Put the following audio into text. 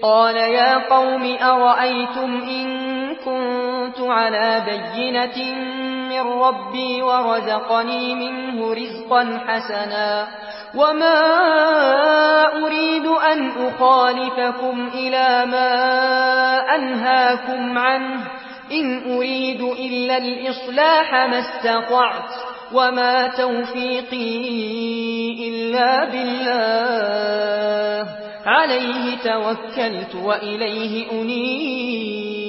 قال يا قوم أرأيتم إن كنت على بينة من ربي ورزقني منه رزقا حسنا وما أريد أن أخالفكم إلى ما أنهاكم عنه إن أريد إلا الإصلاح ما استطعت وما توفيقي إلا بالله عليه توكلت وإليه أنيب